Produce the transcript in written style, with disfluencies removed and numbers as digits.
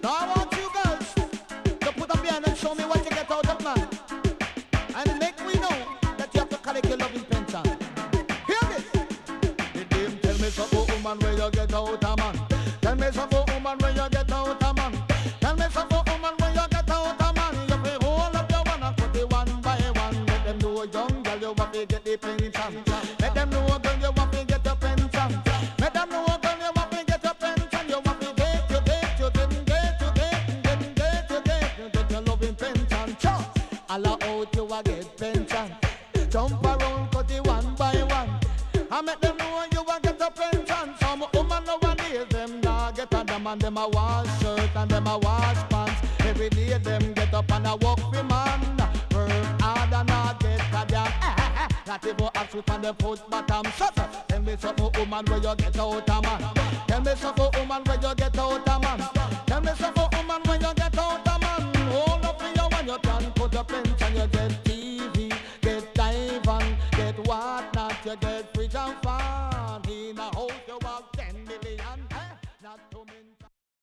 Now I want you girls to put up your hand and show me what you get out of man. And make me know that you have to collect your loving pension. Hear this. The dame tell me some woman where you get out of man. Tell me some woman where you get out of man. Tell me some woman where you get out of man. You play hold up your one and put it one by one. Let them know young girl you have to get the pension. Let them know girl you have to get the pension. Let them know girl you have to get the pension. You have to get your loving pension. Sure. All out you a get pension. Jump around cut it one by one. I make them know you a get a pension. Some woman nowadays them nah get a them and them a wash shirt and them a wash pants. Every day them get up and a walk for man. Work hard and a get a damn. Not even a shoot on the foot bottom. Shut up. Tell me some woman where you get out of man. Tell me some woman where you get out of man. Tell me some woman where you get out of man. Hold up for you when you can put a pension. You get TV, get dive and get what not. You get fridge and fan.